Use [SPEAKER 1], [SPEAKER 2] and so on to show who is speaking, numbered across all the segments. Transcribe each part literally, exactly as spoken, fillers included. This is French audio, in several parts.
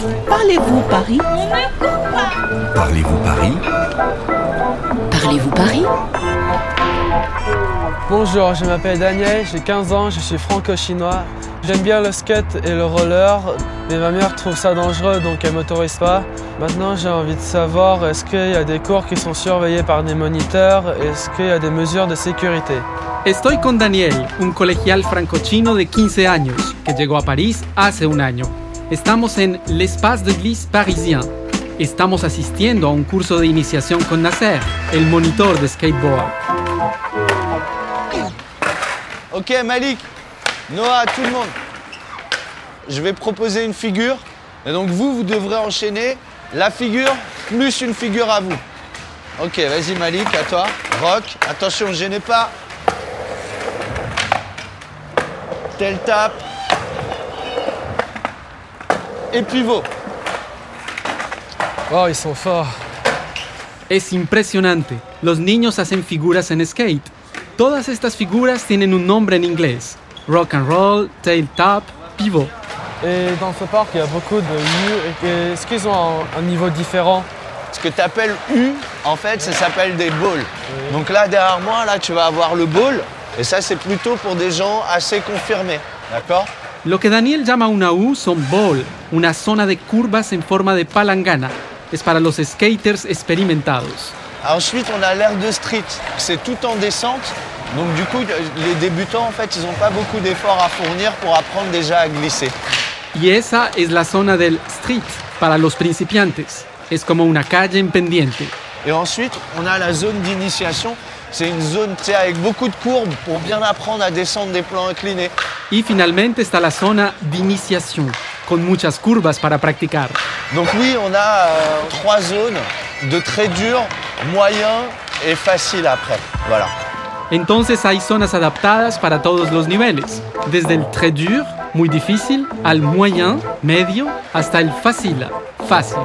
[SPEAKER 1] Parlez-vous Paris?
[SPEAKER 2] Parlez-vous Paris?
[SPEAKER 1] Parlez-vous Paris?
[SPEAKER 3] Bonjour, je m'appelle Daniel, j'ai quinze ans, je suis franco-chinois. J'aime bien le skate et le roller, mais ma mère trouve ça dangereux donc elle ne m'autorise pas. Maintenant j'ai envie de savoir, est-ce qu'il y a des cours qui sont surveillés par des moniteurs? Est-ce qu'il y a des mesures de sécurité?
[SPEAKER 4] Estoy con Daniel, un colegial franco-chino de quince años, que llegó a París hace un año. Estamos en l'Espace de Glisse parisien. Estamos asistiendo a un curso de iniciación con Nasser, el monitor de skateboard.
[SPEAKER 5] Ok Malik, Noah, tout le monde. Je vais proposer une figure. Et donc vous, vous devrez enchaîner la figure plus une figure à vous. Ok, vas-y Malik, à toi. Rock, attention, ne gênez pas. Tel tape. Et pivot.
[SPEAKER 3] Oh, ils sont forts.
[SPEAKER 4] Es impresionante. Los niños hacen figuras en skate. Todas estas figuras tienen un nombre en inglés. Rock and roll, tail tap, pivot.
[SPEAKER 3] Et dans ce parc, il y a beaucoup de U. Est-ce qu'ils ont un, un niveau différent?
[SPEAKER 5] Ce que tu appelles U, en fait, ça s'appelle des balls. Oui. Donc là, derrière moi, là, tu vas avoir le ball. Et ça, c'est plutôt pour des gens assez confirmés. D'accord?
[SPEAKER 4] Lo que Daniel llama una U son ball, una zona de curvas en forma de palangana. Es para los skaters experimentados.
[SPEAKER 5] Ensuite, on a l'air de street. C'est tout en descente. Donc du coup, les débutants, en fait, ils n'ont pas beaucoup d'efforts à fournir pour apprendre déjà à glisser.
[SPEAKER 4] Y esa es la zona del street, para los principiantes. Es como una calle en pendiente.
[SPEAKER 5] Et ensuite, on a la zone d'initiation. C'est une zone avec beaucoup de courbes pour bien apprendre à descendre des plans inclinés.
[SPEAKER 4] Y finalmente está la zona de iniciación, con muchas curvas para practicar.
[SPEAKER 5] Donc oui, on a euh, trois zones de très dur, moyen et facile après. Voilà.
[SPEAKER 4] Entonces hay zonas adaptadas para todos los niveles, desde el très dur, muy difícil, al moyen, medio, hasta el facile, fácil.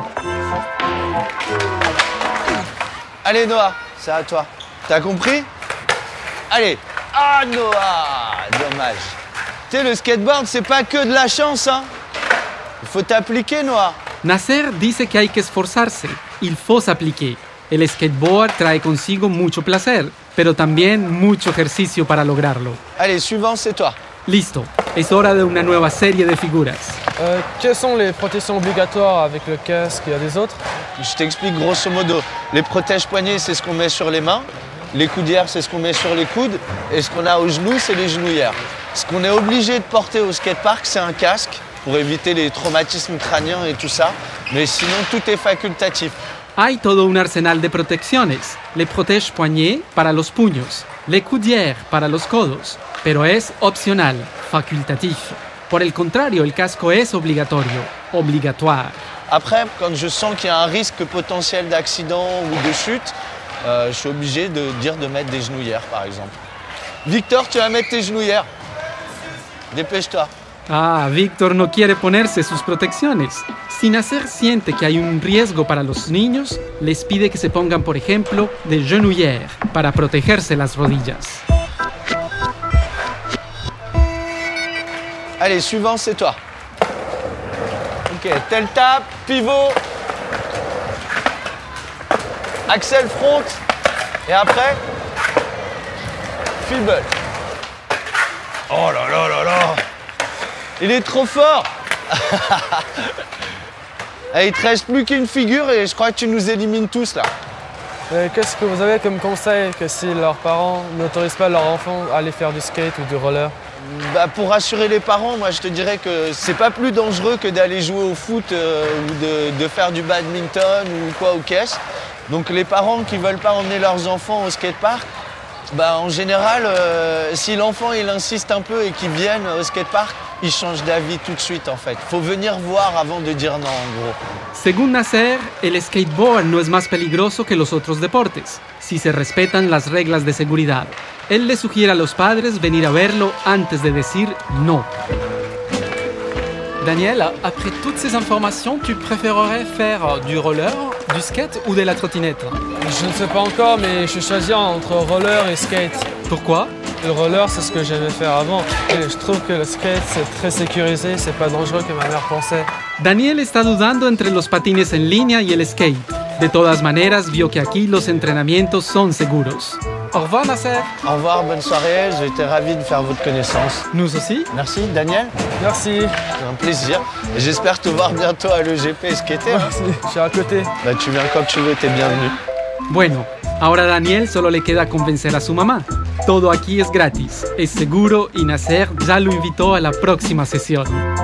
[SPEAKER 5] Allez Noah, c'est à toi. T'as compris? Allez. Ah Noah, dommage. Tu sais, le skateboard, c'est pas que de la chance, hein. Il faut t'appliquer, Noah.
[SPEAKER 4] Nasser dice que hay que esforzarse. Il faut s'appliquer. El skateboard trae consigo mucho placer, pero también mucho ejercicio para lograrlo.
[SPEAKER 5] Allez, suivant, c'est toi.
[SPEAKER 4] Listo. Es hora de una nueva serie de figuras.
[SPEAKER 3] Euh, quelles sont les protections obligatoires avec le casque? Il y a des autres?
[SPEAKER 5] Je t'explique grosso modo. Les protèges-poignets, c'est ce qu'on met sur les mains. Les coudières, c'est ce qu'on met sur les coudes. Et ce qu'on a aux genoux, c'est les genouillères. Ce qu'on est obligé de porter au skatepark, c'est un casque pour éviter les traumatismes crâniens et tout ça. Mais sinon, tout est facultatif.
[SPEAKER 4] Hay todo un arsenal de protecciones. Le protège-poignets para los puños, le coudières para los codos, pero es opcional, facultatif. Por el contrario, el casco es obligatorio, obligatoire.
[SPEAKER 5] Après, quand je sens qu'il y a un risque potentiel d'accident ou de chute, euh, je suis obligé de dire de mettre des genouillères, par exemple. Victor, tu vas mettre tes genouillères. Dépêche-toi.
[SPEAKER 4] Ah, Víctor no quiere ponerse sus protecciones. Si Nasser siente que hay un riesgo para los niños, les pide que se pongan, por ejemplo, des genouillères para protegerse las rodillas.
[SPEAKER 5] Allez, suivant, c'est toi. Ok, tel tape, pivot, axel front, et après, fibble. Oh là là là là! Il est trop fort. Et il te reste plus qu'une figure et je crois que tu nous élimines tous là.
[SPEAKER 3] Euh, Qu'est-ce que vous avez comme conseil que si leurs parents n'autorisent pas leurs enfants à aller faire du skate ou du roller?
[SPEAKER 5] Bah, pour rassurer les parents, moi je te dirais que c'est pas plus dangereux que d'aller jouer au foot euh, ou de, de faire du badminton ou quoi au caisse. Donc les parents qui veulent pas emmener leurs enfants au skatepark, bah, en général, euh, si l'enfant il insiste un peu et qu'il vienne au skatepark, il change d'avis tout de suite en fait. Faut venir voir avant de dire non en gros.
[SPEAKER 4] Según Nasser, el skateboard no es más peligroso que los otros deportes, si se respetan las reglas de seguridad. Él le sugiere a los padres venir a verlo antes de decir no. Daniel, après toutes ces informations, tu préférerais faire du roller, du skate ou de la trottinette?
[SPEAKER 3] Je ne sais pas encore, mais je choisis entre roller et skate.
[SPEAKER 4] Pourquoi?
[SPEAKER 3] Le roller, c'est ce que j'aimais faire avant. Et je trouve que le skate, c'est très sécurisé, c'est pas dangereux comme ma mère pensait.
[SPEAKER 4] Daniel está dudando entre los patines en línea y el skate. De todas maneras, vio que aquí los entrenamientos son seguros. Au revoir, Nasser.
[SPEAKER 5] Au revoir, bonne soirée. J'ai été ravi de faire votre connaissance.
[SPEAKER 4] Nous aussi.
[SPEAKER 5] Merci, Daniel.
[SPEAKER 3] Merci.
[SPEAKER 5] C'est un plaisir. Et j'espère te voir bientôt à l'E G P skater.
[SPEAKER 3] Merci. Je suis à côté.
[SPEAKER 5] Bah, tu viens quand tu veux, t'es bienvenu.
[SPEAKER 4] Bueno, ahora a Daniel solo le queda convencer a su mamá. Todo aquí es gratis, es seguro y Nasser ya lo invitó a la próxima sesión.